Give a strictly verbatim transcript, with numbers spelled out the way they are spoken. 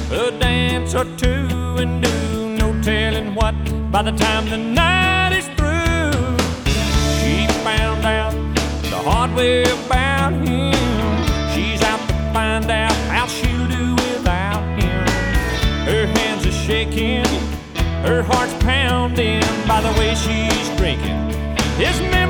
a dance or two, and do no telling what by the time the night is through. She found out the hard way about him. She's out to find out how she'll do without him. Her hands are shaking, her heart's pounding by the way she's drinking his milk